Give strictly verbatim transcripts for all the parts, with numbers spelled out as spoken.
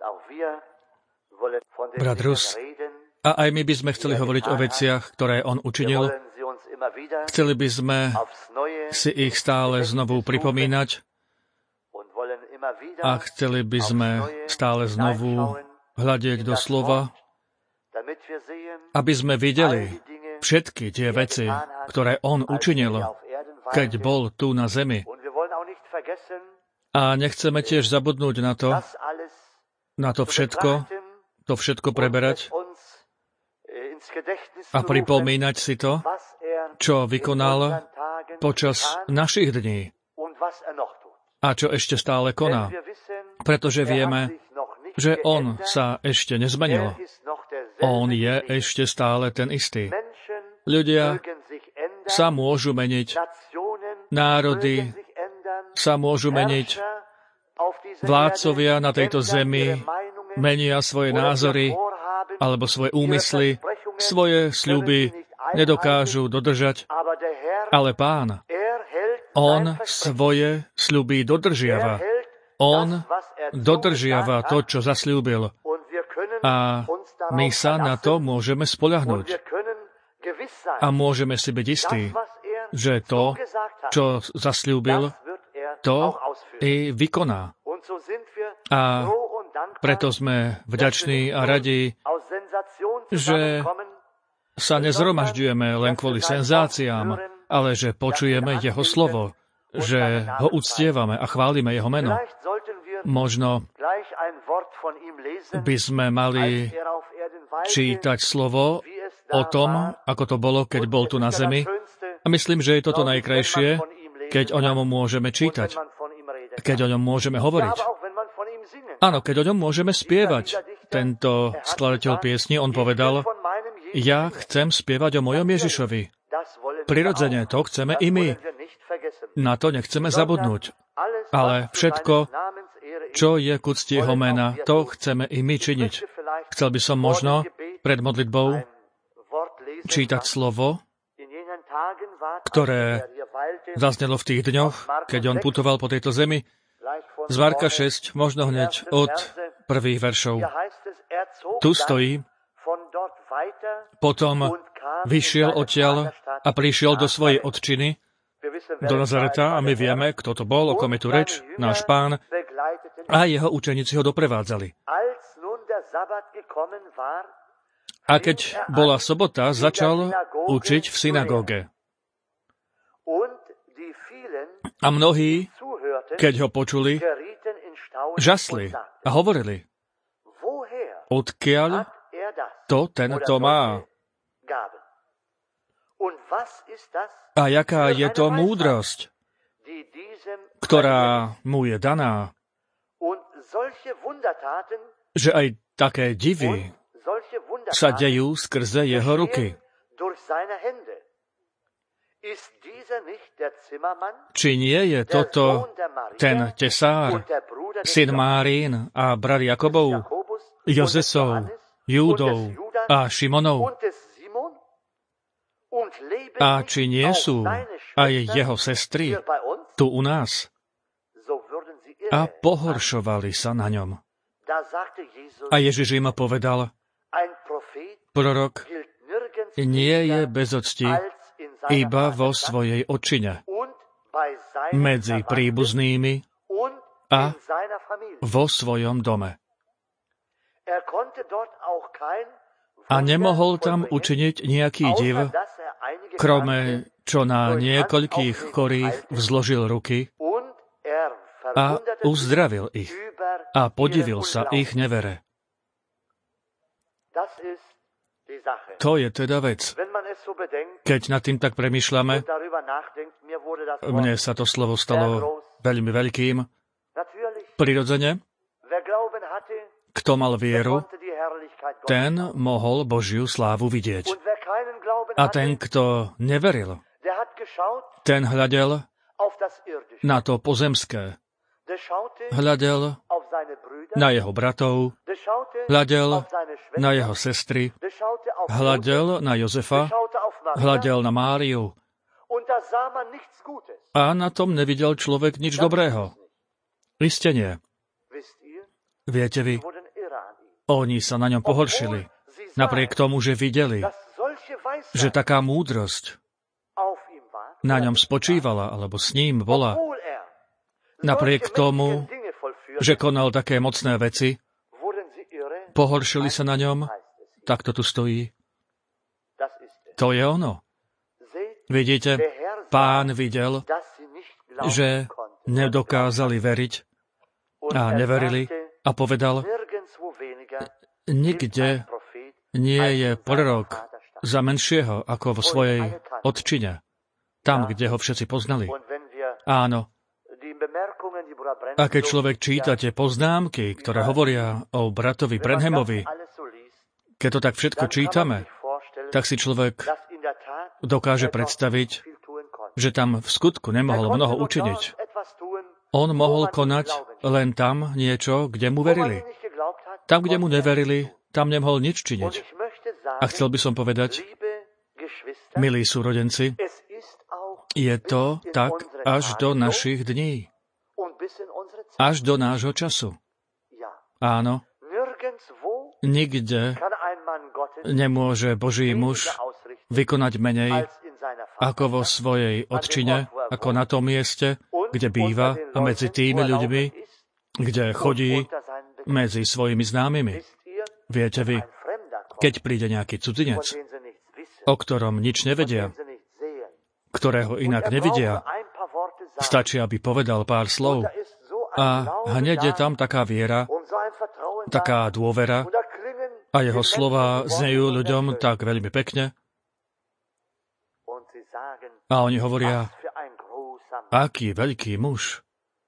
Brat Rus, a aj my by sme chceli hovoriť o veciach, ktoré on učinil. Chceli by sme si ich stále znovu pripomínať a chceli by sme stále znovu hľadieť do slova, aby sme videli všetky tie veci, ktoré on učinil, keď bol tu na zemi. A nechceme tiež zabudnúť na to, na to všetko, to všetko preberať a pripomínať si to, čo vykonal počas našich dní a čo ešte stále koná. Pretože vieme, že on sa ešte nezmenil. On je ešte stále ten istý. Ľudia sa môžu meniť, národy sa môžu meniť, vládcovia na tejto zemi menia svoje názory alebo svoje úmysly, svoje sľuby nedokážu dodržať, ale Pán, on svoje sľuby dodržiava. On dodržiava to, čo zasľúbil. A my sa na to môžeme spoľahnúť. A môžeme si byť istí, že to, čo zasľúbil, to i vykoná. A preto sme vďační a radi, že sa nezhromažďujeme len kvôli senzáciám, ale že počujeme jeho slovo, že ho uctievame a chválime jeho meno. Možno by sme mali čítať slovo o tom, ako to bolo, keď bol tu na zemi. A myslím, že je toto najkrajšie, keď o ňom môžeme čítať, keď o ňom môžeme hovoriť. Áno, keď o ňom môžeme spievať. Tento skladateľ piesni, on povedal, ja chcem spievať o mojom Ježišovi. Prirodzene to chceme i my. Na to nechceme zabudnúť. Ale všetko, čo je k úcti jeho mena, to chceme i my činiť. Chcel by som možno pred modlitbou čítať slovo, ktoré zaznelo v tých dňoch, keď on putoval po tejto zemi. Z Marka šesť, možno hneď od prvých veršov. Tu stojí, potom vyšiel odtiaľ a prišiel do svojej otčiny, do Nazareta, a my vieme, kto to bol, o kom je tu reč, náš Pán, a jeho učeníci ho doprevádzali. A keď bola sobota, začal učiť v synagóge. A mnohí, keď ho počuli, žasli a hovorili, odkiaľ to tento má? A jaká je to múdrosť, ktorá mu je daná, že aj také divy sa dejú skrze jeho ruky. Či nie je toto ten tesár, syn Márín a brat Jakobov, Jozesov, Júdov a Šimonov? A či nie sú aj jeho sestry tu u nás? A pohoršovali sa na ňom. A Ježiš im povedal, prorok nie je bez octi iba vo svojej otčine, medzi príbuznými a vo svojom dome. A nemohol tam učiniť nejaký div, krome čo na niekoľkých chorých vzložil ruky a uzdravil ich a podivil sa ich nevere. To je teda vec. Keď nad tým tak premýšľame, mne sa to slovo stalo veľmi veľkým. Prirodzene, kto mal vieru, ten mohol Božiu slávu vidieť. A ten, kto neveril, ten hľadel na to pozemské. Hľadel na jeho bratov, hľadel na jeho sestry, hľadel na Jozefa, hľadel na Máriu. A na tom nevidel človek nič dobrého. Iste nie. Viete vy, Oni sa na ňom pohoršili, napriek tomu, že videli, že taká múdrosť na ňom spočívala, alebo s ním bola. Napriek tomu, že konal také mocné veci, pohoršili sa na ňom, tak to tu stojí. To je ono. Vidíte, Pán videl, že nedokázali veriť a neverili a povedal, nikde nie je prorok za menšieho ako vo svojej otčine, tam, kde ho všetci poznali. Áno. A keď človek číta tie poznámky, ktoré hovoria o bratovi Branhamovi, keď to tak všetko čítame, tak si človek dokáže predstaviť, že tam v skutku nemohol mnoho učiniť. On mohol konať len tam niečo, kde mu verili. Tam, kde mu neverili, tam nemohol nič činiť. A chcel by som povedať, milí súrodenci, je to tak až do našich dní. Až do nášho času. Áno. Nikde nemôže Boží muž vykonať menej ako vo svojej otčine, ako na tom mieste, kde býva a medzi tými ľuďmi, kde chodí medzi svojimi známymi. Viete vy, keď príde nejaký cudzinec, o ktorom nič nevedia, ktorého inak nevidia, stačí, aby povedal pár slov a hneď je tam taká viera, taká dôvera a jeho slova znejú ľuďom tak veľmi pekne. A oni hovoria, aký veľký muž,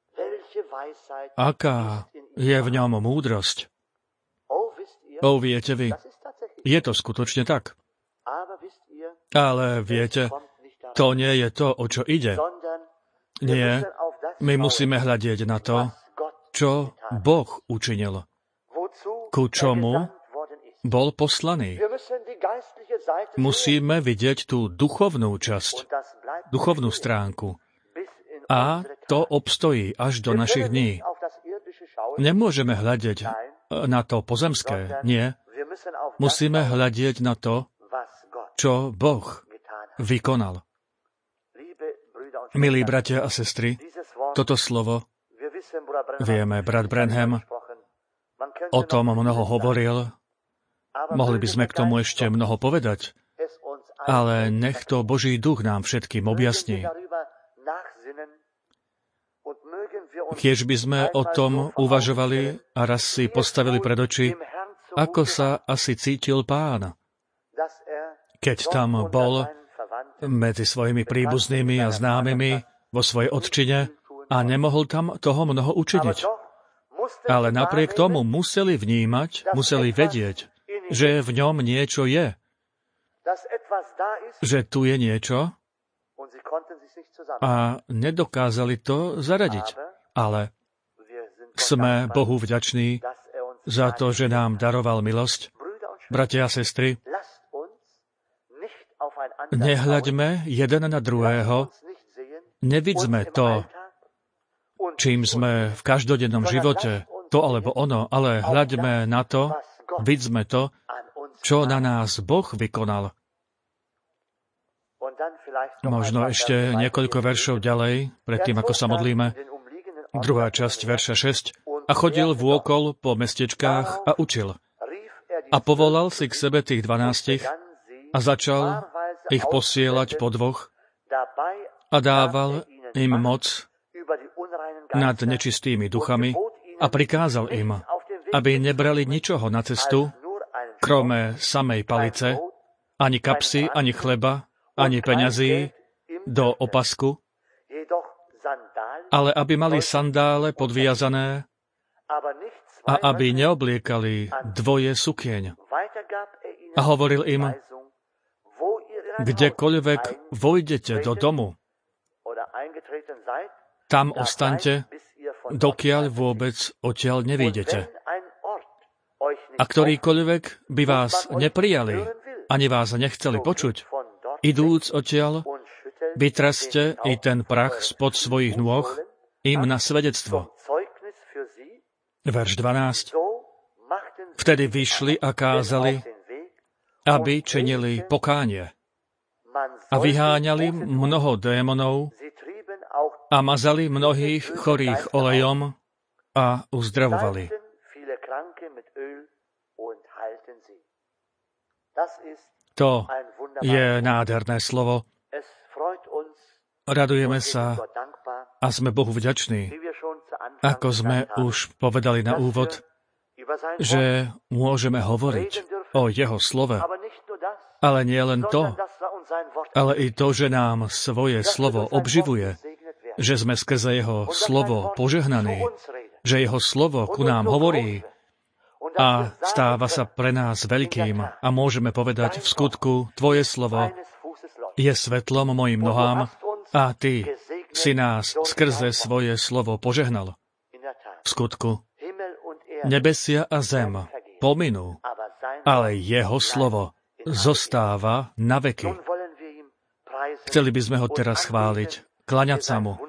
aká je v ňom múdrosť. O, viete vy, je to skutočne tak. Ale viete, to nie je to, o čo ide. Nie, my musíme hľadieť na to, čo Boh učinil, ku čomu bol poslaný. Musíme vidieť tú duchovnú časť, duchovnú stránku. A to obstojí až do našich dní. Nemôžeme hľadiť na to pozemské, nie. Musíme hľadiť na to, čo Boh vykonal. Milí bratia a sestry, toto slovo, vieme, brat Branham o tom mnoho hovoril, mohli by sme k tomu ešte mnoho povedať, ale nech to Boží duch nám všetkým objasní. Kiež by sme o tom uvažovali a raz si postavili pred oči, ako sa asi cítil Pán, keď tam bol medzi svojimi príbuznými a známymi vo svojej otčine a nemohol tam toho mnoho učiniť. Ale napriek tomu museli vnímať, museli vedieť, že v ňom niečo je. Že tu je niečo a nedokázali to zaradiť. Ale sme Bohu vďační za to, že nám daroval milosť. Bratia a sestry, nehľaďme jeden na druhého, nevidzme to, čím sme v každodennom živote, to alebo ono, ale hľaďme na to, vidzme to, čo na nás Boh vykonal. Možno ešte niekoľko veršov ďalej, predtým ako sa modlíme. Druhá časť verša šesť. A chodil vôkol po mestečkách a učil. A povolal si k sebe tých dvanástich a začal ich posielať po dvoch a dával im moc nad nečistými duchami a prikázal im, aby nebrali ničoho na cestu, krome samej palice, ani kapsy, ani chleba, ani peňazí do opasku, ale aby mali sandále podviazané a aby neobliekali dvoje sukieň. A hovoril im, kdekoľvek vojdete do domu, tam ostaňte, dokiaľ vôbec odtiaľ nevyjdete. A ktorýkoľvek by vás neprijali, ani vás nechceli počuť, idúc odtiaľ, vytraste i ten prach spod svojich nôh im na svedectvo. Verš dvanásť. Vtedy vyšli a kázali, aby činili pokánie. A vyháňali mnoho démonov a mazali mnohých chorých olejom a uzdravovali. To je nádherné slovo. Radujeme sa a sme Bohu vďační, ako sme už povedali na úvod, že môžeme hovoriť o Jeho slove. Ale nie len to, ale i to, že nám svoje slovo obživuje, že sme skrze Jeho slovo požehnaní, že Jeho slovo ku nám hovorí a stáva sa pre nás veľkým a môžeme povedať v skutku, Tvoje slovo je svetlom mojim nohám a Ty si nás skrze svoje slovo požehnal. V skutku, nebesia a zem pominú, ale Jeho slovo zostáva na veky. Chceli by sme ho teraz chváliť, klaňať sa mu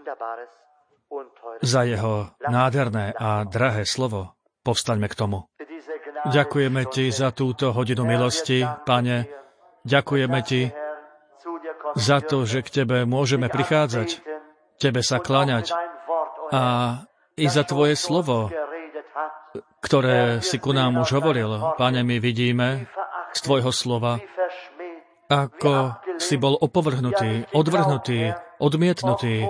za jeho nádherné a drahé slovo. Povstaňme k tomu. Ďakujeme Ti za túto hodinu milosti, Pane. Ďakujeme Ti za to, že k Tebe môžeme prichádzať, Tebe sa kláňať a i za Tvoje slovo, ktoré si ku nám už hovoril. Pane, my vidíme z Tvojho slova, ako si bol opovrhnutý, odvrhnutý, odmietnutý.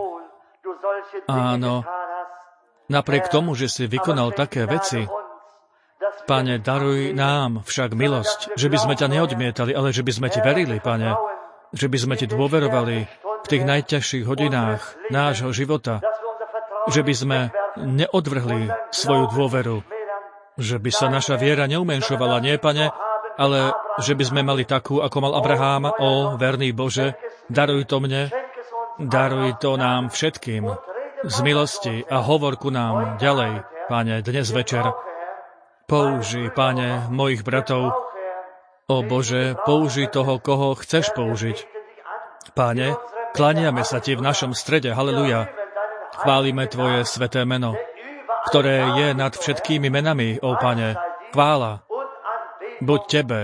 Áno, napriek tomu, že si vykonal také veci, Pane, daruj nám však milosť, že by sme ťa neodmietali, ale že by sme Ti verili, Pane, že by sme Ti dôverovali v tých najťažších hodinách nášho života, že by sme neodvrhli svoju dôveru, že by sa naša viera neumenšovala, nie, Pane, ale že by sme mali takú, ako mal Abrahám. Ó, verný Bože, daruj to mne, daruj to nám všetkým z milosti a hovor ku nám ďalej, Pane, dnes večer. Použij, Pane, mojich bratov. Ó Bože, použij toho, koho chceš použiť. Pane, klaniame sa Ti v našom strede, haleluja. Chválime Tvoje sveté meno, ktoré je nad všetkými menami, ó Pane. Chvála buď Tebe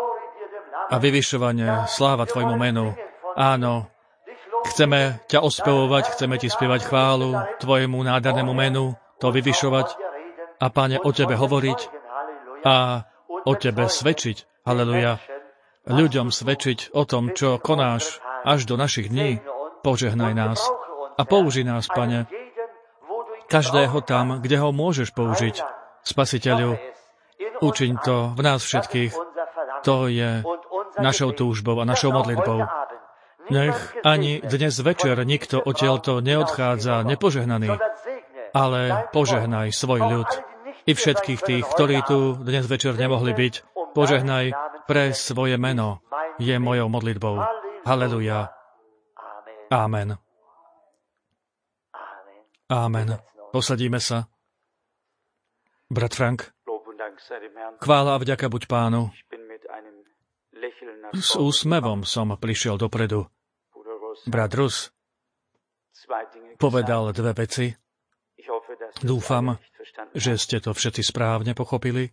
a vyvyšovanie, sláva Tvojmu menu. Áno, chceme ťa ospevovať, chceme Ti spievať chválu Tvojemu nádhernému menu, to vyvyšovať a, Pane, o Tebe hovoriť a o Tebe svedčiť. Haleluja. Ľuďom svedčiť o tom, čo konáš až do našich dní. Požehnaj nás a použij nás, Pane, každého tam, kde ho môžeš použiť. Spasiteľu, učiň to v nás všetkých. To je našou túžbou a našou modlitbou. Nech ani dnes večer nikto odtiaľto neodchádza nepožehnaný, ale požehnaj svoj ľud. I všetkých tých, ktorí tu dnes večer nemohli byť, požehnaj pre svoje meno. Je mojou modlitbou. Haleluja. Amen. Amen. Posadíme sa. Brat Frank, chvála a vďaka buď Pánu. S úsmevom som prišiel dopredu. Brat Rus povedal dve veci. Dúfam, že ste to všetci správne pochopili.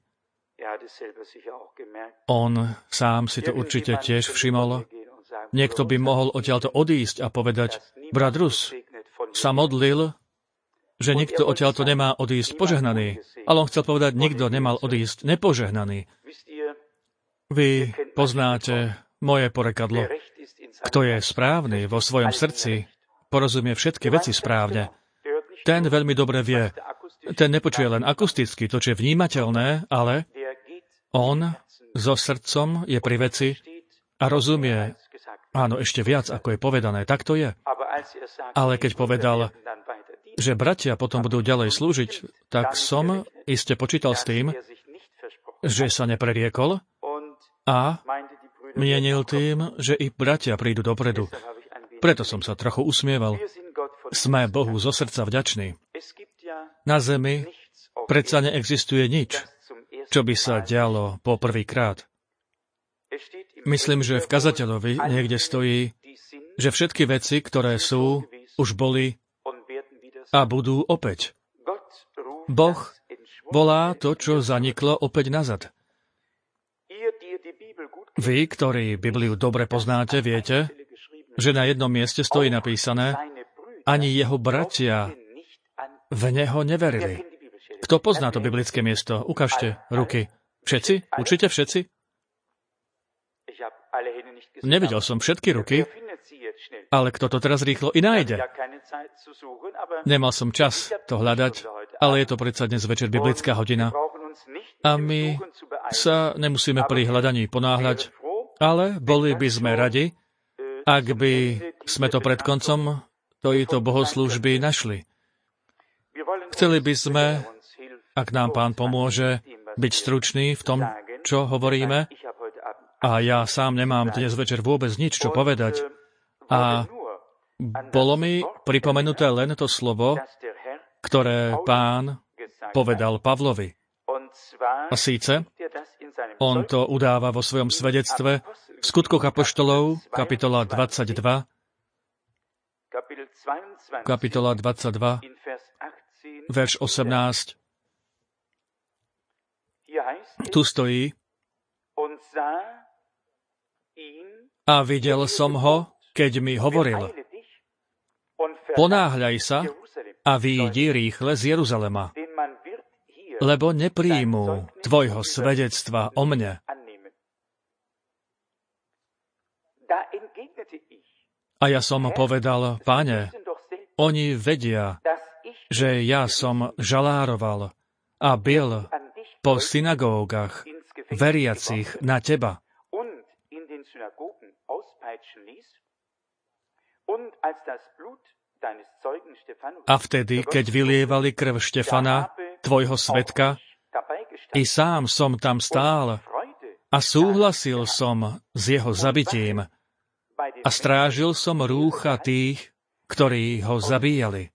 On sám si to určite tiež všimol. Niekto by mohol odtiaľto odísť a povedať, brat Rus sa modlil, že nikto odtiaľto nemá odísť požehnaný. Ale on chcel povedať, nikto nemal odísť nepožehnaný. Vy poznáte moje porekadlo. Kto je správny vo svojom srdci, porozumie všetky veci správne. Ten veľmi dobre vie. Ten nepočuje len akusticky to, čo je vnímateľné, ale on so srdcom je pri veci a rozumie, áno, ešte viac, ako je povedané, tak to je. Ale keď povedal, že bratia potom budú ďalej slúžiť, tak som iste počítal s tým, že sa nepreriekol a mienil tým, že i bratia prídu dopredu. Preto som sa trochu usmieval. Sme Bohu zo srdca vďační. Na zemi predsa neexistuje nič, čo by sa dialo po prvýkrát. Myslím, že v kazateľovi niekde stojí, že všetky veci, ktoré sú, už boli a budú opäť. Boh volá to, čo zaniklo, opäť nazad. Vy, ktorí Bibliu dobre poznáte, viete, že na jednom mieste stojí napísané, ani jeho bratia v neho neverili. Kto pozná to biblické miesto? Ukážte ruky. Všetci? Určite všetci? Nevidel som všetky ruky, ale kto to teraz rýchlo i nájde? Nemal som čas to hľadať, ale je to predsa dnes večer biblická hodina. A my sa nemusíme pri hľadaní ponáhľať, ale boli by sme radi, ak by sme to pred koncom tejto bohoslúžby našli. Chceli by sme, ak nám Pán pomôže, byť stručný v tom, čo hovoríme, a ja sám nemám dnes večer vôbec nič, čo povedať. A bolo mi pripomenuté len to slovo, ktoré Pán povedal Pavlovi. A síce, on to udáva vo svojom svedectve v Skutkoch apoštolov, kapitola dvadsaťdva, kapitola dvadsaťdva, verš osemnásť. Tu stojí: a videl som ho, keď mi hovoril: ponáhľaj sa a vyjdi rýchle z Jeruzalema, lebo nepríjmú tvojho svedectva o mne. A ja som povedal: Pane, oni vedia, že ja som žalároval a bil po synagógach veriacich na teba. A vtedy, keď vylievali krv Štefana, tvojho svedka, i sám som tam stál a súhlasil som s jeho zabitím a strážil som rúcha tých, ktorí ho zabíjali.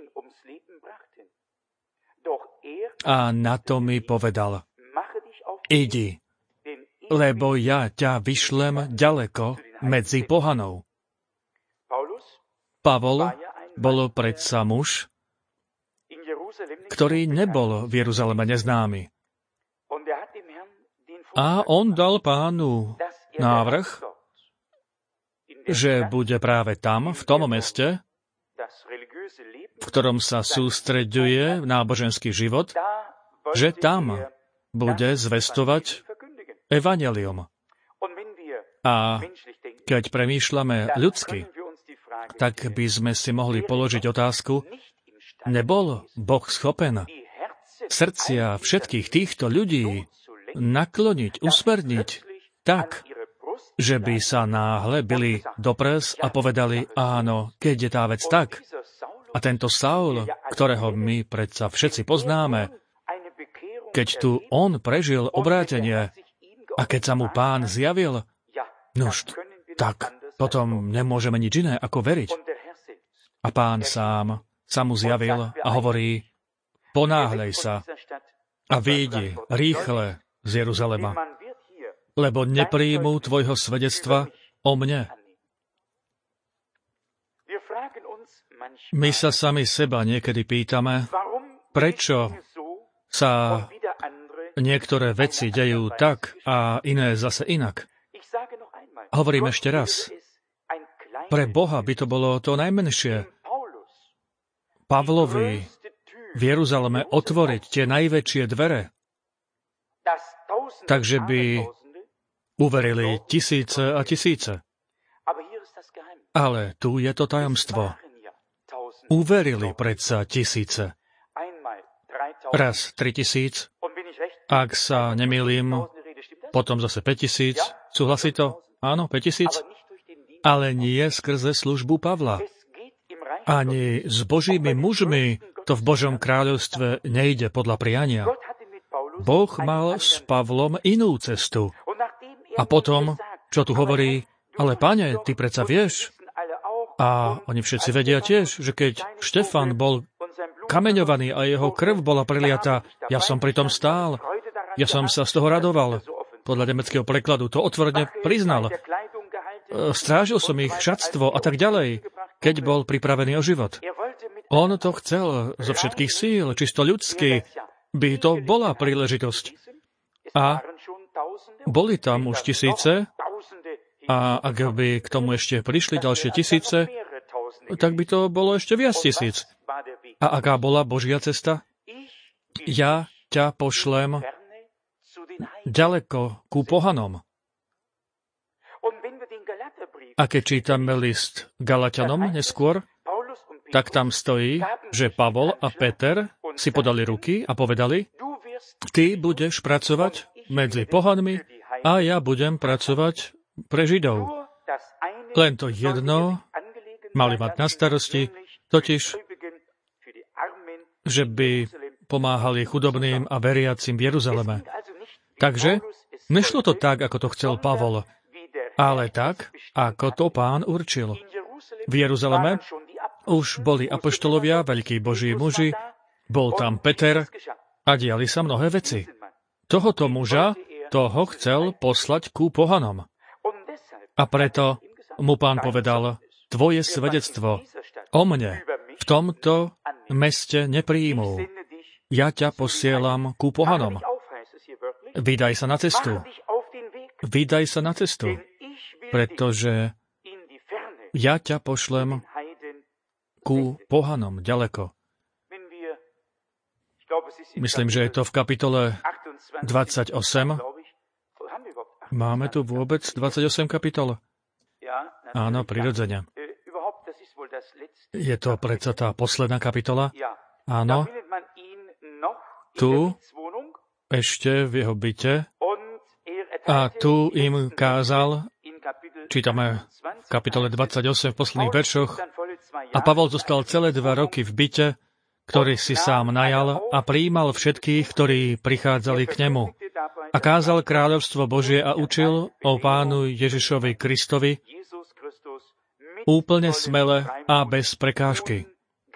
A na to mi povedal: idi, lebo ja ťa vyšlem ďaleko medzi pohanov. Pavol bol predsa muž, ktorý nebol v Jeruzaleme neznámy. A on dal Pánu návrh, že bude práve tam, v tom meste, v ktorom sa sústreďuje náboženský život, že tam bude zvestovať evanjelium. A keď premýšľame ľudsky, tak by sme si mohli položiť otázku: nebol Boh schopen srdcia všetkých týchto ľudí nakloniť, usmerniť tak, že by sa náhle bili do prs a povedali: áno, keď je tá vec tak, a tento Saul, ktorého my predsa všetci poznáme, keď tu on prežil obrátenie a keď sa mu Pán zjavil, nož, tak potom nemôžeme nič iné ako veriť. A Pán sám sa mu zjavil a hovorí: ponáhľaj sa a vyjdi rýchle z Jeruzalema, lebo nepríjmú tvojho svedectva o mne. My sa sami seba niekedy pýtame, prečo sa niektoré veci dejú tak a iné zase inak. Hovorím ešte raz. Pre Boha by to bolo to najmenšie. Pavlovi v Jeruzaleme otvoriť tie najväčšie dvere, takže by uverili tisíce a tisíce. Ale tu je to tajomstvo. Uverili predsa tisíce. Raz tri tisíc, ak sa nemýlim, potom zase päť tisíc. Súhlasí to? Áno, päť tisíc. Ale nie skrze službu Pavla. Ani s Božími mužmi to v Božom kráľovstve nejde podľa priania. Boh mal s Pavlom inú cestu. A potom, čo tu hovorí: ale Pane, ty predsa vieš. A oni všetci vedia tiež, že keď Štefan bol kameňovaný a jeho krv bola preliatá, ja som pri tom stál. Ja som sa z toho radoval. Podľa nemeckého prekladu to otvorene priznal. Strážil som ich šatstvo a tak ďalej, keď bol pripravený o život. On to chcel zo všetkých síl, čisto ľudsky, by to bola príležitosť. A boli tam už tisíce, a ak by k tomu ešte prišli ďalšie tisíce, tak by to bolo ešte viac tisíc. A aká bola Božia cesta? Ja ťa pošlem ďaleko ku pohanom. A keď čítame list Galatianom neskôr, tak tam stojí, že Pavol a Peter si podali ruky a povedali, ty budeš pracovať medzi pohanmi a ja budem pracovať pre Židov. Len to jedno mali mať na starosti, totiž, že by pomáhali chudobným a veriacim v Jeruzaleme. Takže nešlo to tak, ako to chcel Pavol, ale tak, ako to Pán určil. V Jeruzaleme už boli apoštolovia, veľkí Boží muži, bol tam Peter a diali sa mnohé veci. Tohoto muža, toho chcel poslať ku pohanom. A preto mu Pán povedal, tvoje svedectvo o mne v tomto meste nepríjmú. Ja ťa posielam ku pohanom. Vydaj sa na cestu. Vydaj sa na cestu, pretože ja ťa pošlem ku pohanom ďaleko. Myslím, že je to v kapitole dvadsaťosem. Máme tu vôbec dvadsaťosem kapitol? Áno, prirodzene. Je to predsa tá posledná kapitola? Áno. Tu, ešte v jeho byte, a tu im kázal, čítame v kapitole dvadsaťosem v posledných veršoch, a Pavol zostal celé dva roky v byte, ktorý si sám najal a prijímal všetkých, ktorí prichádzali k nemu. A kázal kráľovstvo Božie a učil o Pánu Ježišovi Kristovi úplne smele a bez prekážky.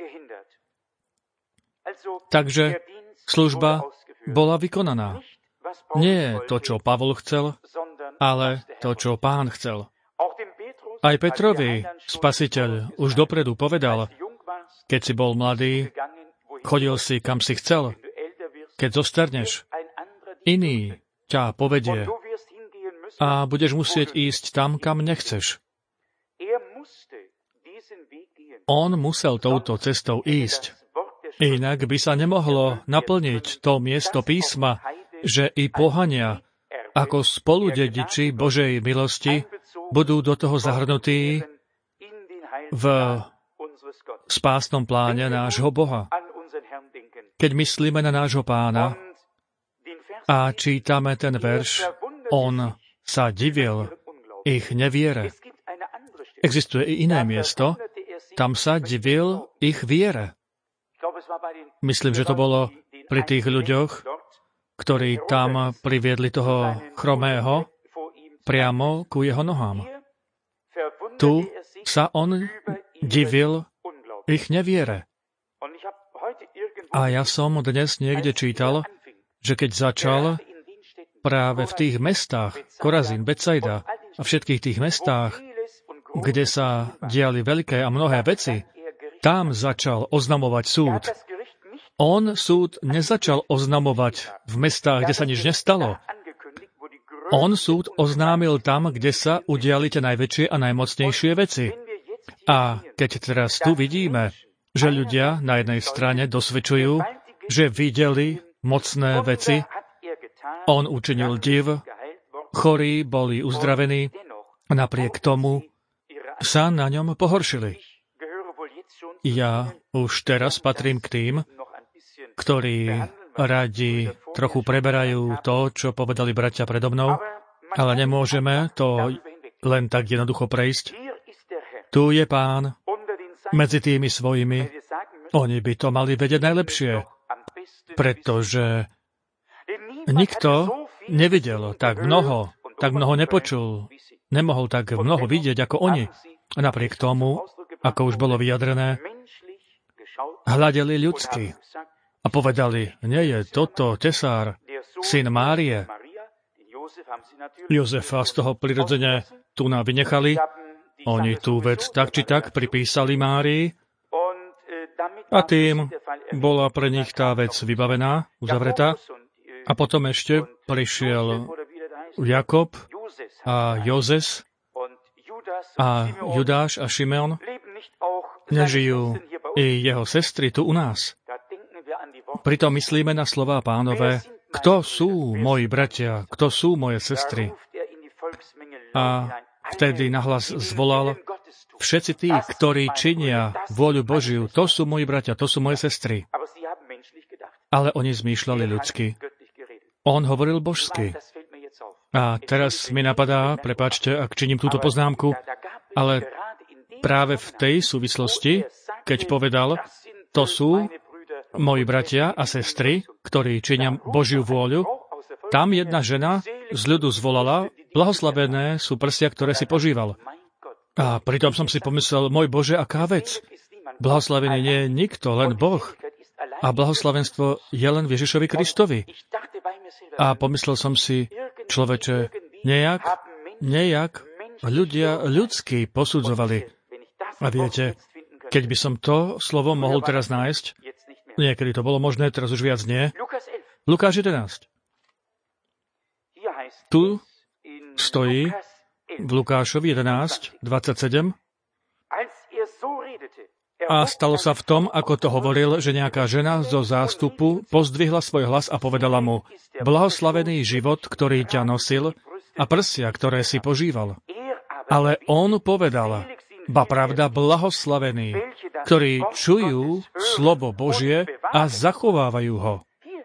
Takže služba bola vykonaná. Nie to, čo Pavol chcel, ale to, čo Pán chcel. Aj Petrovi Spasiteľ už dopredu povedal, keď si bol mladý, chodil si, kam si chcel. Keď zostarneš, iný ťa povedie a budeš musieť ísť tam, kam nechceš. On musel touto cestou ísť. Inak by sa nemohlo naplniť to miesto písma, že i pohania, ako spoludediči Božej milosti, budú do toho zahrnutí v spásnom pláne nášho Boha. Keď myslíme na nášho Pána a čítame ten verš, on sa divil ich neviere. Existuje i iné miesto, tam sa divil ich viere. Myslím, že to bolo pri tých ľuďoch, ktorí tam priviedli toho chromého priamo ku jeho nohám. Tu sa on divil ich neviere. A ja som dnes niekde čítal, že keď začal práve v tých mestách, Korazín, Betsaida a všetkých tých mestách, kde sa diali veľké a mnohé veci, tam začal oznamovať súd. On súd nezačal oznamovať v mestách, kde sa nič nestalo. On súd oznámil tam, kde sa udiali tie najväčšie a najmocnejšie veci. A keď teraz tu vidíme, že ľudia na jednej strane dosvedčujú, že videli mocné veci, on učinil div, chorí boli uzdravení, napriek tomu sa na ňom pohoršili. Ja už teraz patrím k tým, ktorí radi trochu preberajú to, čo povedali bratia predo mnou, ale nemôžeme to len tak jednoducho prejsť. Tu je Pán medzi tými svojimi. Oni by to mali vedieť najlepšie, pretože nikto nevidel tak mnoho, tak mnoho nepočul, nemohol tak mnoho vidieť ako oni. A napriek tomu, ako už bolo vyjadrené, hľadeli ľudsky a povedali, nie je toto tesár, syn Márie. Jozefa z toho prirodzene tu nám vynechali. Oni tú vec tak či tak pripísali Márii A tým bola pre nich tá vec vybavená, uzavretá. A potom ešte prišiel Jakob a Jozes a Judáš a Šimeon. Nežijú i jeho sestry tu u nás. Pritom myslíme na slová Pánové, kto sú moji bratia, kto sú moje sestry. A vtedy nahlas zvolal, všetci tí, ktorí činia vôľu Božiu, to sú moji bratia, to sú moje sestry. Ale oni zmýšľali ľudsky. On hovoril božsky. A teraz mi napadá, prepáčte, ak činím túto poznámku, ale práve v tej súvislosti, keď povedal, to sú moji bratia a sestry, ktorí činia Božiu vôľu, tam jedna žena z ľudu zvolala, blahoslavené sú prsia, ktoré si požíval. A pritom som si pomyslel, môj Bože, aká vec. Blahoslavený nie je nikto, len Boh. A blahoslavenstvo je len v Ježišovi Kristovi. A pomyslel som si, človeče, nejak, nejak ľudia ľudsky posudzovali. A viete, keď by som to slovo mohol teraz nájsť, niekedy to bolo možné, teraz už viac nie. Lukáš jedenásť. Tu stojí v Lukášovi jedenásť, dvadsaťsedem. A stalo sa v tom, ako to hovoril, že nejaká žena zo zástupu pozdvihla svoj hlas a povedala mu, blahoslavený život, ktorý ťa nosil, a prsia, ktoré si požíval. Ale on povedal, ba pravda, blahoslavený, ktorí čujú slovo Božie a zachovávajú ho.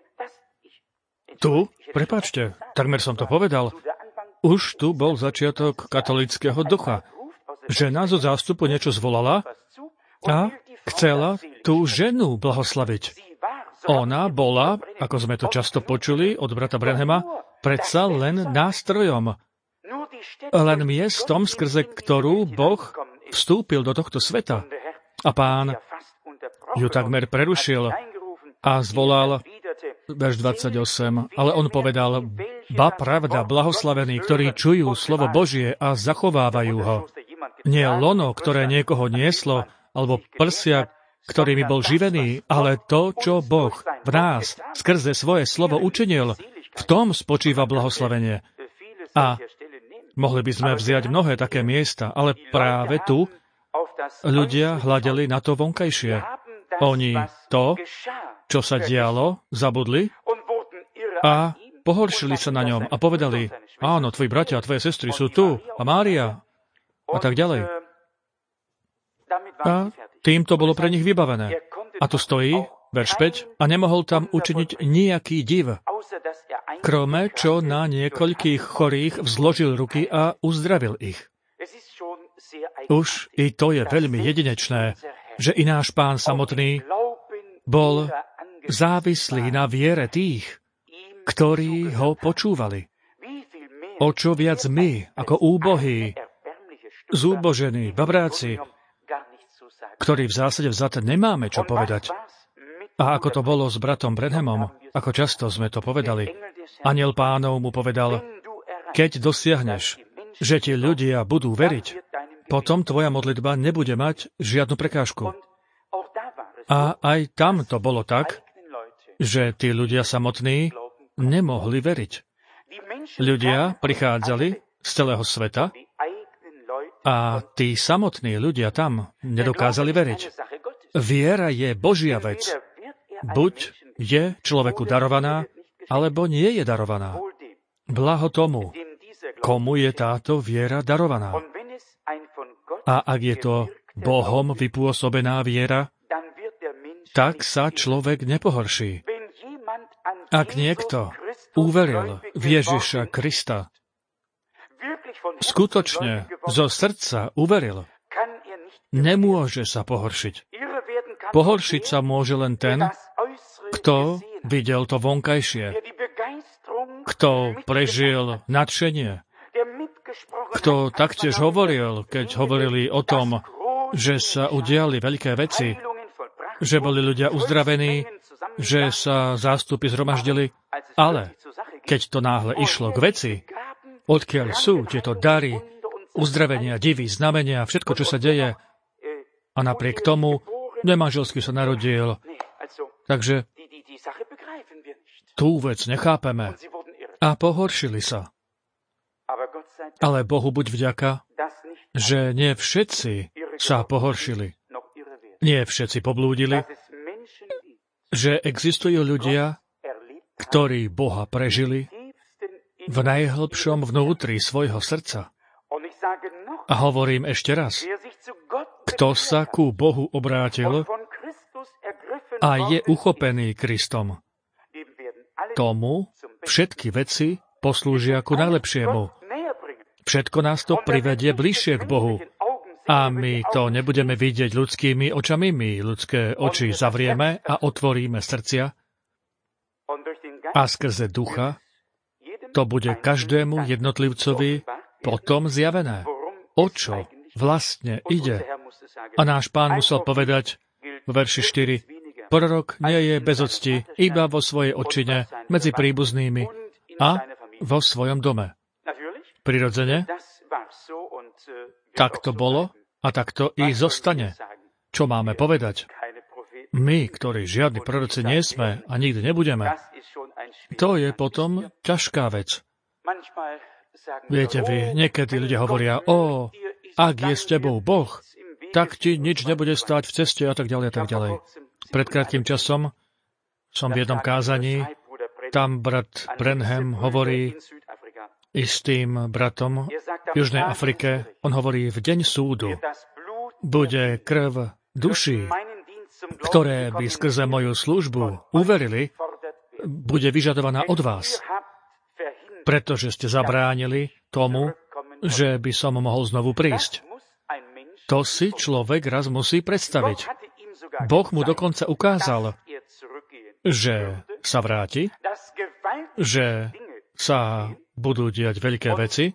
Tu, prepáčte, takmer som to povedal, už tu bol začiatok katolíckeho ducha. Žena zo zástupu niečo zvolala a chcela tú ženu blahoslaviť. Ona bola, ako sme to často počuli od brata Branhama, predsa len nástrojom, len miestom, skrze ktorú Boh vstúpil do tohto sveta. A Pán ju takmer prerušil a zvolal, verš dvadsaťosem, ale on povedal, ba pravda, blahoslavení, ktorí čujú slovo Božie a zachovávajú ho. Nie lono, ktoré niekoho nieslo, alebo prsia, ktorými bol živený, ale to, čo Boh v nás skrze svoje slovo učinil, v tom spočíva blahoslavenie. A mohli by sme vziať mnohé také miesta, ale práve tu ľudia hľadeli na to vonkajšie. Oni to, čo sa dialo, zabudli a pohoršili sa na ňom a povedali, áno, tvoji bratia a tvoje sestry sú tu a Mária a tak ďalej. A tým to bolo pre nich vybavené. A tu stojí, verš päť, a nemohol tam učiniť nejaký div, krome čo na niekoľkých chorých vzložil ruky a uzdravil ich. Už i to je veľmi jedinečné, že i náš Pán samotný bol závislý na viere tých, ktorí ho počúvali. O čo viac my, ako úbohí, zúbožení, babráci, ktorí v zásade vzaté nemáme čo povedať. A ako to bolo s bratom Branhamom, ako často sme to povedali, anjel Pánov mu povedal, keď dosiahneš, že ti ľudia budú veriť, potom tvoja modlitba nebude mať žiadnu prekážku. A aj tam to bolo tak, že tí ľudia samotní nemohli veriť. Ľudia prichádzali z celého sveta a tí samotní ľudia tam nedokázali veriť. Viera je Božia vec. Buď je človeku darovaná, alebo nie je darovaná. Blaho tomu, komu je táto viera darovaná. A ak je to Bohom vypôsobená viera, tak sa človek nepohorší. Ak niekto uveril v Ježiša Krista, skutočne zo srdca uveril, nemôže sa pohoršiť. Pohoršiť sa môže len ten, kto videl to vonkajšie, kto prežil nadšenie, kto taktiež hovoril, keď hovorili o tom, že sa udiali veľké veci, že boli ľudia uzdravení, že sa zástupy zhromaždili, ale keď to náhle išlo k veci, odkiaľ sú tieto dary, uzdravenia, divy, znamenia, všetko, čo sa deje, a napriek tomu nemanželsky sa narodil. Takže tú vec nechápeme. A pohoršili sa. Ale Bohu buď vďaka, že nie všetci sa pohoršili. Nie všetci poblúdili. Že existujú ľudia, ktorí Boha prežili v najhlbšom vnútri svojho srdca. A hovorím ešte raz, kto sa ku Bohu obrátil a je uchopený Kristom, tomu všetky veci poslúžia ku najlepšiemu. Všetko nás to privedie bližšie k Bohu. A my to nebudeme vidieť ľudskými očami, my ľudské oči zavrieme a otvoríme srdcia a skrze ducha to bude každému jednotlivcovi potom zjavené. O čo vlastne ide? A náš Pán musel povedať v verši štyri, prorok nie je bez octi, iba vo svojej odčine, medzi príbuznými a vo svojom dome. Prirodzene, tak to bolo a tak to i zostane. Čo máme povedať? My, ktorí žiadni proroci nie sme a nikdy nebudeme, to je potom ťažká vec. Viete vy, niekedy ľudia hovoria, o, ak je s tebou Boh, tak ti nič nebude stáť v ceste a tak ďalej a tak ďalej. Pred krátkym časom som v jednom kázaní, tam brat Branham hovorí istým bratom v Južnej Afrike, on hovorí, v deň súdu bude krv duší, ktoré by skrze moju službu uverili, bude vyžadovaná od vás, pretože ste zabránili tomu, že by som mohol znovu prísť. To si človek raz musí predstaviť. Boh mu dokonca ukázal, že sa vráti, že sa budú diať veľké veci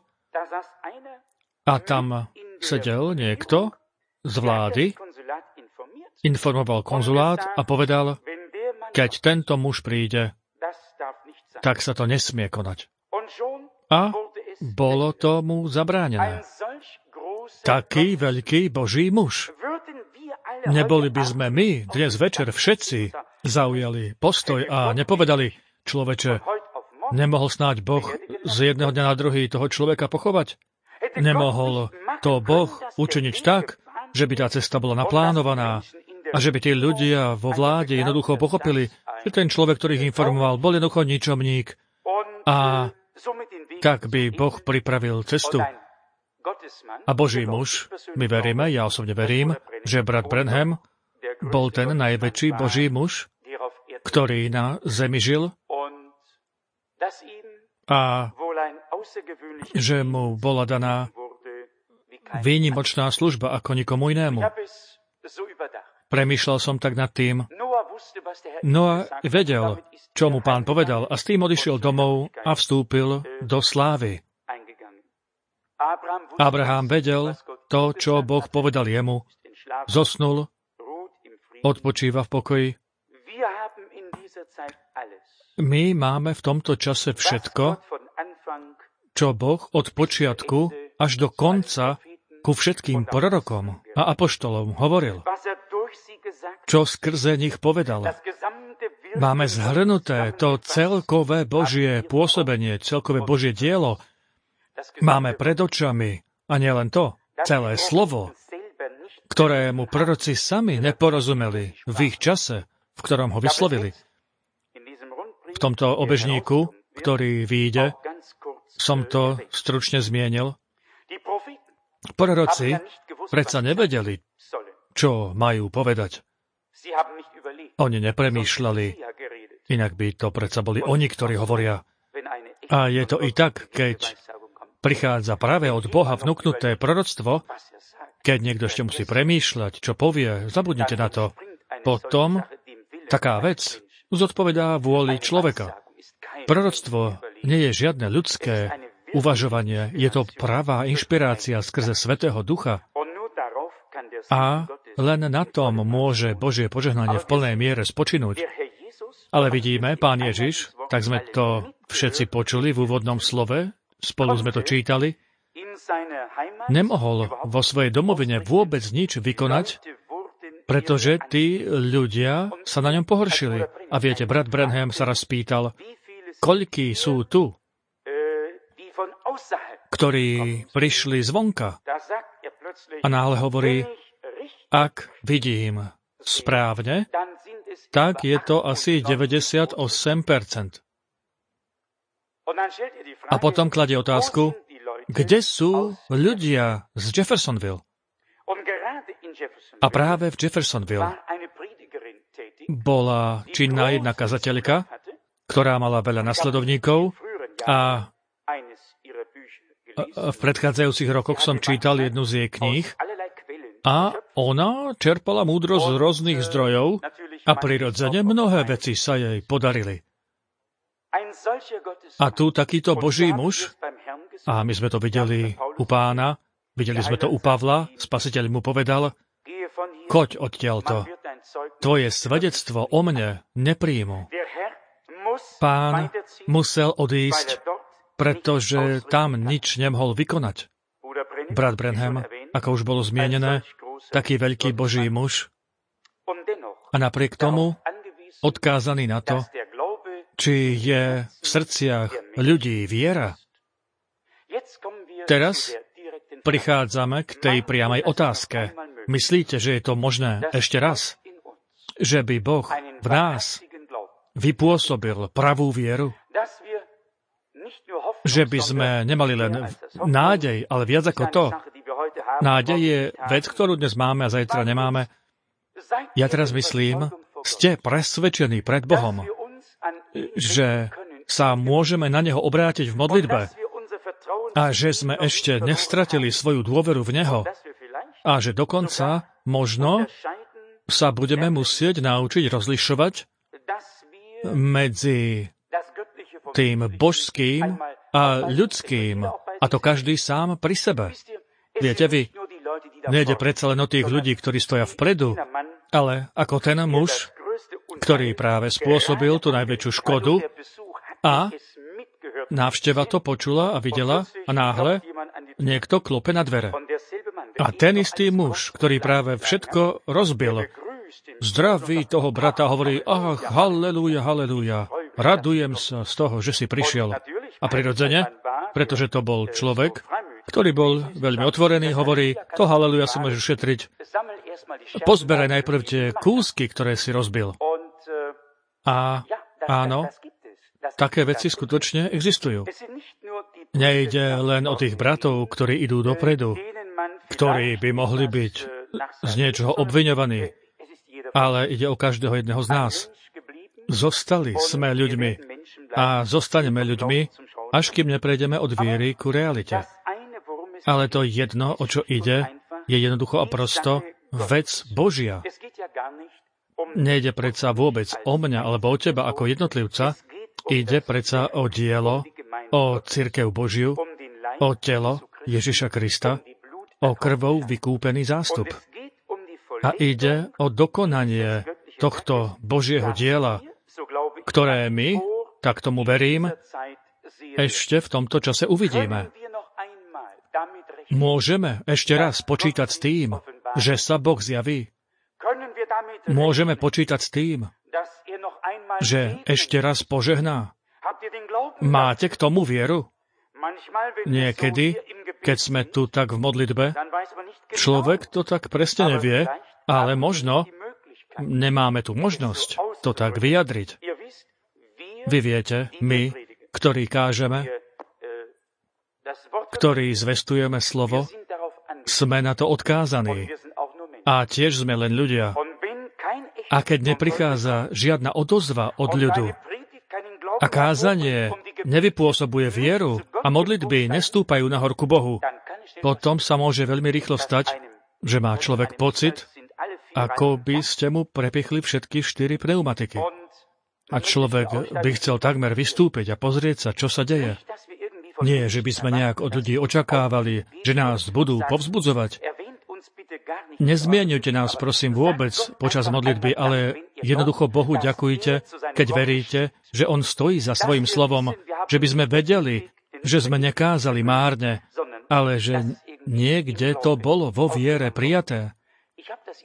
a tam sedel niekto z vlády, informoval konzulát a povedal, keď tento muž príde, tak sa to nesmie konať. A bolo tomu zabránené. Taký veľký Boží muž. Neboli by sme my dnes večer všetci zaujali postoj a nepovedali, človeče, nemohol snáď Boh z jedného dňa na druhý toho človeka pochovať? Nemohol to Boh učiniť tak, že by tá cesta bola naplánovaná a že by tí ľudia vo vláde jednoducho pochopili, že ten človek, ktorý ich informoval, bol jednoducho ničomník a tak by Boh pripravil cestu. A Boží muž, my veríme, ja osobne verím, že brat Branham bol ten najväčší Boží muž, ktorý na zemi žil a že mu bola daná výnimočná služba ako nikomu inému. Premýšľal som tak nad tým. Noa vedel, čo mu Pán povedal a s tým odišiel domov a vstúpil do slávy. Abraham vedel to, čo Boh povedal jemu. Zosnul, odpočíva v pokoji. My máme v tomto čase všetko, čo Boh od počiatku až do konca ku všetkým prorokom a apoštolom hovoril. Čo skrze nich povedal. Máme zhrnuté to celkové Božie pôsobenie, celkové Božie dielo. Máme pred očami, a nielen to, celé slovo, ktorému proroci sami neporozumeli v ich čase, v ktorom ho vyslovili. V tomto obežníku, ktorý vyjde, som to stručne zmienil. Proroci predsa nevedeli, čo majú povedať. Oni nepremýšľali, inak by to predsa boli oni, ktorí hovoria. A je to i tak, keď prichádza práve od Boha vnúknuté proroctvo, keď niekto ešte musí premýšľať, čo povie, zabudnite na to. Potom taká vec zodpovedá vôli človeka. Proroctvo nie je žiadne ľudské uvažovanie, je to pravá inšpirácia skrze Svätého Ducha. A len na tom môže Božie požehnanie v plnej miere spočinúť. Ale vidíme, Pán Ježiš, tak sme to všetci počuli v úvodnom slove, spolu sme to čítali, nemohol vo svojej domovine vôbec nič vykonať, pretože tí ľudia sa na ňom pohoršili. A viete, brat Branham sa raz spýtal, koľkí sú tu, ktorí prišli zvonka. A náhle hovorí, ak vidím správne, tak je to asi deväťdesiatosem percent. A potom kladie otázku, kde sú ľudia z Jeffersonville? A práve v Jeffersonville bola činná jedna kazateľka, ktorá mala veľa nasledovníkov a v predchádzajúcich rokoch som čítal jednu z jej kníh a ona čerpala múdrosť z rôznych zdrojov a prirodzene mnohé veci sa jej podarili. A tu takýto Boží muž, a my sme to videli u Pána, videli sme to u Pavla, Spasiteľ mu povedal, choď odtiaľto, tvoje svedectvo o mne nepríjmu. Pán musel odísť, pretože tam nič nemohol vykonať. Brat Branham, ako už bolo zmienené, taký veľký Boží muž, a napriek tomu odkázaný na to, či je v srdciach ľudí viera. Teraz prichádzame k tej priamej otázke. Myslíte, že je to možné ešte raz? Že by Boh v nás vypôsobil pravú vieru? Že by sme nemali len nádej, ale viac ako to. Nádej je vec, ktorú dnes máme a zajtra nemáme. Ja teraz myslím, ste presvedčení pred Bohom, že sa môžeme na Neho obrátiť v modlitbe a že sme ešte nestratili svoju dôveru v Neho a že dokonca možno sa budeme musieť naučiť rozlišovať medzi tým božským a ľudským, a to každý sám pri sebe. Viete vy, nejde predsa len o tých ľudí, ktorí stoja vpredu, ale ako ten muž, ktorý práve spôsobil tú najväčšiu škodu a návšteva to počula a videla a náhle niekto klope na dvere. A ten istý muž, ktorý práve všetko rozbil, zdraví toho brata, hovorí, ach, halleluja, halleluja, radujem sa z toho, že si prišiel. A prirodzene, pretože to bol človek, ktorý bol veľmi otvorený, hovorí, to halleluja si môžeš šetriť. Pozberaj najprv tie kúsky, ktoré si rozbil. A áno, také veci skutočne existujú. Nejde len o tých bratov, ktorí idú dopredu, ktorí by mohli byť z niečoho obviňovaní, ale ide o každého jedného z nás. Zostali sme ľuďmi a zostaneme ľuďmi, až kým neprejdeme od viery ku realite. Ale to jedno, o čo ide, je jednoducho a prosto vec Božia. Nejde predsa vôbec o mňa alebo o teba ako jednotlivca, ide predsa o dielo, o cirkev Božiu, o telo Ježiša Krista, o krvou vykúpený zástup. A ide o dokonanie tohto Božieho diela, ktoré my, tak tomu verím, ešte v tomto čase uvidíme. Môžeme ešte raz počítať s tým, že sa Boh zjaví. Môžeme počítať s tým, že ešte raz požehná. Máte k tomu vieru? Niekedy, keď sme tu tak v modlitbe, človek to tak presne nevie, ale možno nemáme tu možnosť to tak vyjadriť. Vy viete, my, ktorí kážeme, ktorí zvestujeme slovo, sme na to odkázaní. A tiež sme len ľudia. A keď neprichádza žiadna odozva od ľudu a kázanie nevypôsobuje vieru a modlitby nestúpajú na horku Bohu, potom sa môže veľmi rýchlo stať, že má človek pocit, ako by ste mu prepichli všetky štyri pneumatiky. A človek by chcel takmer vystúpiť a pozrieť sa, čo sa deje. Nie, že by sme nejak od ľudí očakávali, že nás budú povzbudzovať. Nezmienujte nás, prosím, vôbec počas modlitby, ale jednoducho Bohu ďakujte, keď veríte, že On stojí za svojím slovom, že by sme vedeli, že sme nekázali márne, ale že niekde to bolo vo viere prijaté.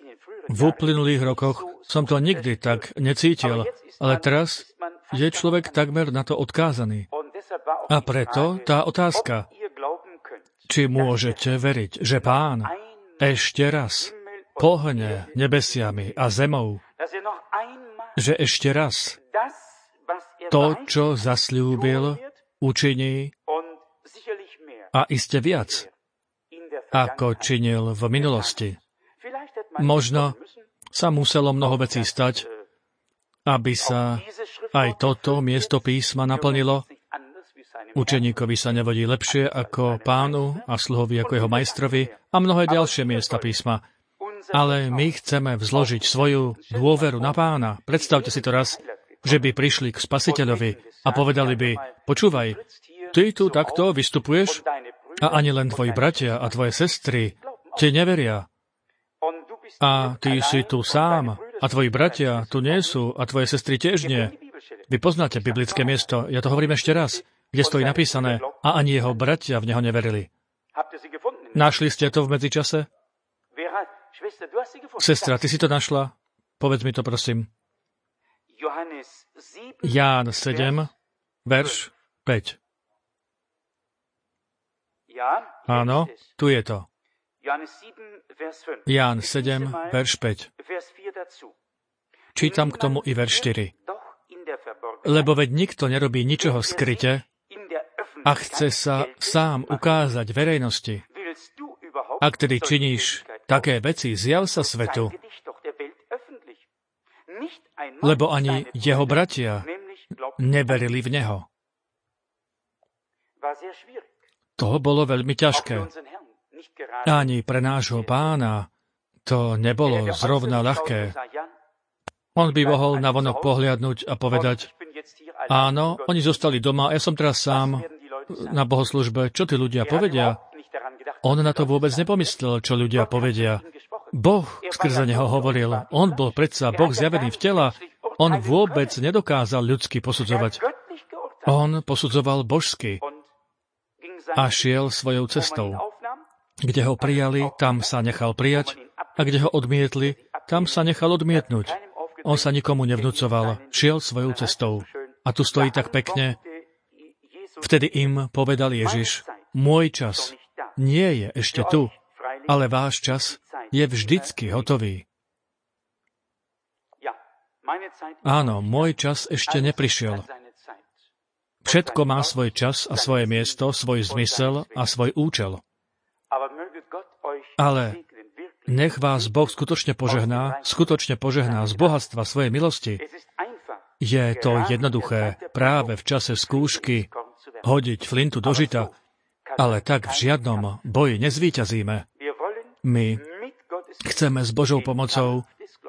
V uplynulých rokoch som to nikdy tak necítil, ale teraz je človek takmer na to odkázaný. A preto tá otázka, či môžete veriť, že Pán ešte raz pohne nebesiami a zemou, že ešte raz to, čo zasľúbil, učiní a iste viac, ako činil v minulosti. Možno sa muselo mnoho vecí stať, aby sa aj toto miesto písma naplnilo. Učeníkovi sa nevodí lepšie ako Pánu a sluhovi ako jeho majstrovi a mnohé ďalšie miesta písma. Ale my chceme vzložiť svoju dôveru na Pána. Predstavte si to raz, že by prišli k Spasiteľovi a povedali by, počúvaj, ty tu takto vystupuješ a ani len tvoji bratia a tvoje sestry ti neveria. A ty si tu sám a tvoji bratia tu nie sú a tvoje sestry tiež nie. Vy poznáte biblické miesto, ja to hovorím ešte raz, kde stojí napísané a ani jeho bratia v neho neverili. Našli ste to v medzičase? Sestra, ty si to našla? Povedz mi to, prosím. Ján sedem, verš päť. Áno, tu je to. Ján sedem, verš päť. Čítam k tomu i verš štyri. Lebo veď nikto nerobí ničoho skryte a chce sa sám ukázať verejnosti. Ak tedy činíš také veci, zjav sa svetu, lebo ani jeho bratia neverili v neho. To bolo veľmi ťažké. Ani pre nášho Pána to nebolo zrovna ľahké. On by mohol navonok pohliadnúť a povedať, áno, oni zostali doma, ja som teraz sám na bohoslužbe, čo tí ľudia povedia? On na to vôbec nepomyslel, čo ľudia povedia. Boh skrze neho hovoril, on bol predsa Boh zjavený v tela, on vôbec nedokázal ľudsky posudzovať. On posudzoval božsky a šiel svojou cestou. Kde ho prijali, tam sa nechal prijať, a kde ho odmietli, tam sa nechal odmietnúť. On sa nikomu nevnúcoval, šiel svojou cestou. A tu stojí tak pekne. Vtedy im povedal Ježiš, môj čas nie je ešte tu, ale váš čas je vždycky hotový. Áno, môj čas ešte neprišiel. Všetko má svoj čas a svoje miesto, svoj zmysel a svoj účel. Ale nech vás Boh skutočne požehná, skutočne požehná z bohatstva svojej milosti. Je to jednoduché práve v čase skúšky hodiť flintu do žita, ale tak v žiadnom boji nezvíťazíme. My chceme s Božou pomocou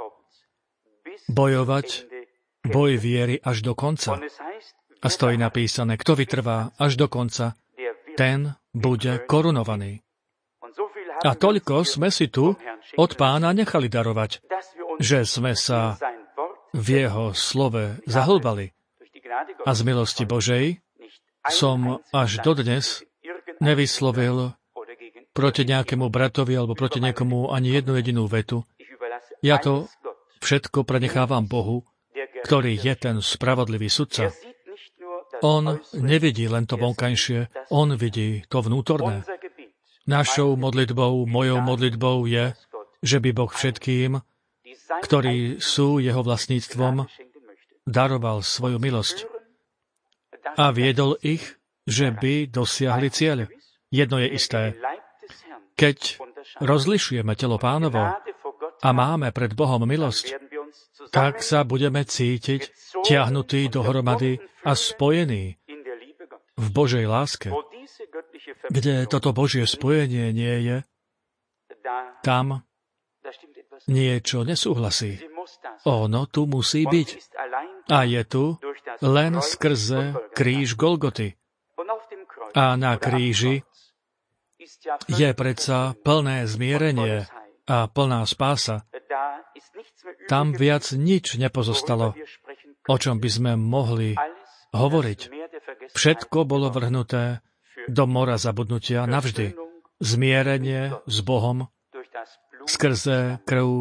bojovať boj viery až do konca. A stojí napísané, kto vytrvá až do konca, ten bude korunovaný. A toľko sme si tu od Pána nechali darovať, že sme sa v jeho slove zahlbali. A z milosti Božej som až dodnes nevyslovil proti nejakému bratovi alebo proti niekomu ani jednu jedinú vetu. Ja to všetko prenechávam Bohu, ktorý je ten spravodlivý sudca. On nevidí len to vonkajšie, on vidí to vnútorné. Našou modlitbou, mojou modlitbou je, že by Boh všetkým, ktorí sú jeho vlastníctvom, daroval svoju milosť a viedol ich, že by dosiahli cieľ. Jedno je isté. Keď rozlišujeme telo Pánovo a máme pred Bohom milosť, tak sa budeme cítiť tiahnutí dohromady a spojení v Božej láske. Kde toto Božie spojenie nie je, tam niečo nesúhlasí. Ono tu musí byť. A je tu len skrze kríž Golgoty. A na kríži je predsa plné zmierenie a plná spása. Tam viac nič nepozostalo, o čom by sme mohli hovoriť. Všetko bolo vrhnuté do mora zabudnutia navždy. Zmierenie s Bohom skrze krv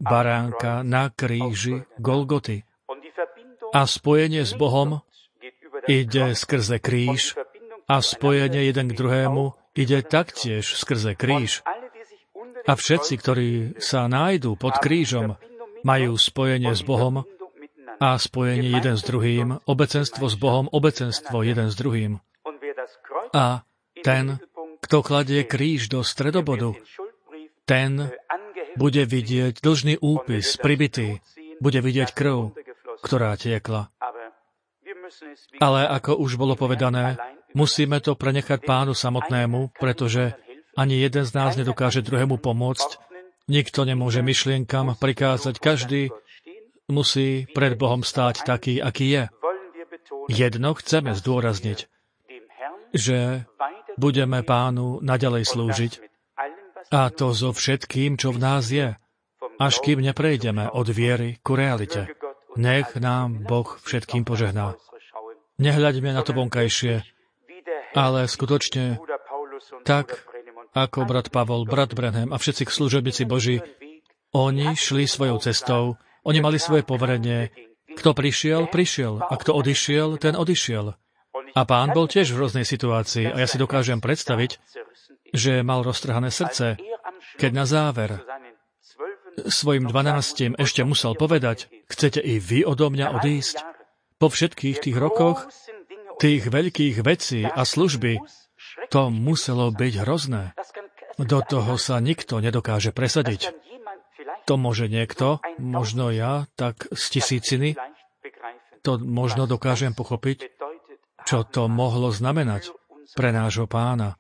baránka na kríži Golgoty. A spojenie s Bohom ide skrze kríž a spojenie jeden k druhému ide taktiež skrze kríž. A všetci, ktorí sa nájdú pod krížom, majú spojenie s Bohom a spojenie jeden s druhým, obecenstvo s Bohom, obecenstvo jeden s druhým. A ten, kto kladie kríž do stredobodu, ten bude vidieť dlžný úpis, pribitý, bude vidieť krv, ktorá tiekla. Ale ako už bolo povedané, musíme to prenechať Pánu samotnému, pretože ani jeden z nás nedokáže druhému pomôcť, nikto nemôže myšlienkam prikázať, každý musí pred Bohom stáť taký, aký je. Jedno chceme zdôrazniť, že budeme Pánu naďalej slúžiť, a to so všetkým, čo v nás je, až kým neprejdeme od viery ku realite. Nech nám Boh všetkým požehná. Nehľaďme na to vonkajšie, ale skutočne tak, ako brat Pavol, brat Branham a všetci služobníci Boží, oni šli svojou cestou, oni mali svoje poverenie. Kto prišiel, prišiel, a kto odišiel, ten odišiel. A Pán bol tiež v rôznej situácii a ja si dokážem predstaviť, že mal roztrhané srdce, keď na záver svojim dvanáctim ešte musel povedať, chcete i vy odo mňa odísť? Po všetkých tých rokoch, tých veľkých vecí a služby, to muselo byť hrozné. Do toho sa nikto nedokáže presadiť. To môže niekto, možno ja, tak z tisíciny, to možno dokážem pochopiť, čo to mohlo znamenať pre nášho Pána,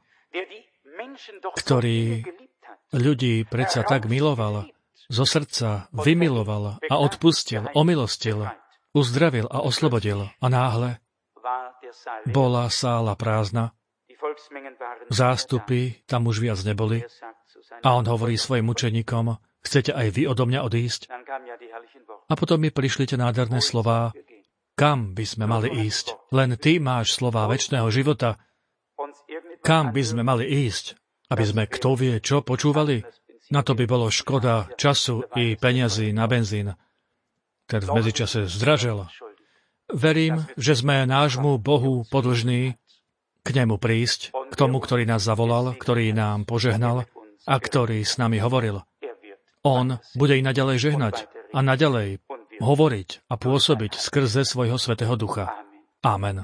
ktorý ľudí predsa tak miloval, zo srdca vymiloval a odpustil, omilostil, uzdravil a oslobodil. A náhle bola sála prázdna, zástupy tam už viac neboli a on hovorí svojim učeníkom, chcete aj vy odo mňa odísť? A potom mi prišli tie nádherné slová, kam by sme mali ísť? Len ty máš slová večného života. Kam by sme mali ísť? Aby sme kto vie čo počúvali? Na to by bolo škoda času i peniazy na benzín. Ten v medzičase zdražel. Verím, že sme nášmu Bohu podlžní k nemu prísť, k tomu, ktorý nás zavolal, ktorý nám požehnal a ktorý s nami hovoril. On bude i naďalej žehnať a naďalej hovoriť a pôsobiť skrze svojho Svätého Ducha. Amen.